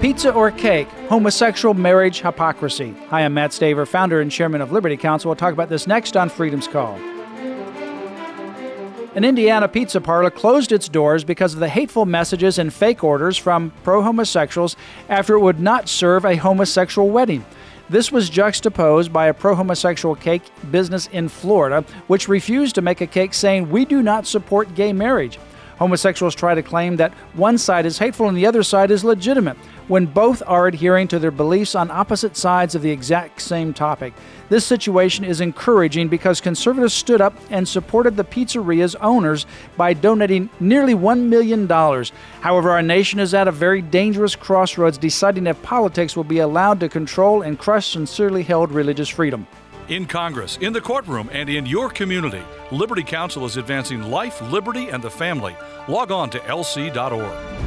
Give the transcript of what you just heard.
Pizza or cake? Homosexual marriage hypocrisy. Hi, I'm Matt Staver, founder and chairman of Liberty Counsel. We'll talk about this next on Freedom's Call. An Indiana pizza parlor closed its doors because of the hateful messages and fake orders from pro-homosexuals after it would not serve a homosexual wedding. This was juxtaposed by a pro-homosexual cake business in Florida, which refused to make a cake saying, "We do not support gay marriage." Homosexuals try to claim that one side is hateful and the other side is legitimate, when both are adhering to their beliefs on opposite sides of the exact same topic. This situation is encouraging because conservatives stood up and supported the pizzeria's owners by donating nearly $1 million. However, our nation is at a very dangerous crossroads, deciding if politics will be allowed to control and crush sincerely held religious freedom. In Congress, in the courtroom, and in your community, Liberty Counsel is advancing life, liberty, and the family. Log on to lc.org.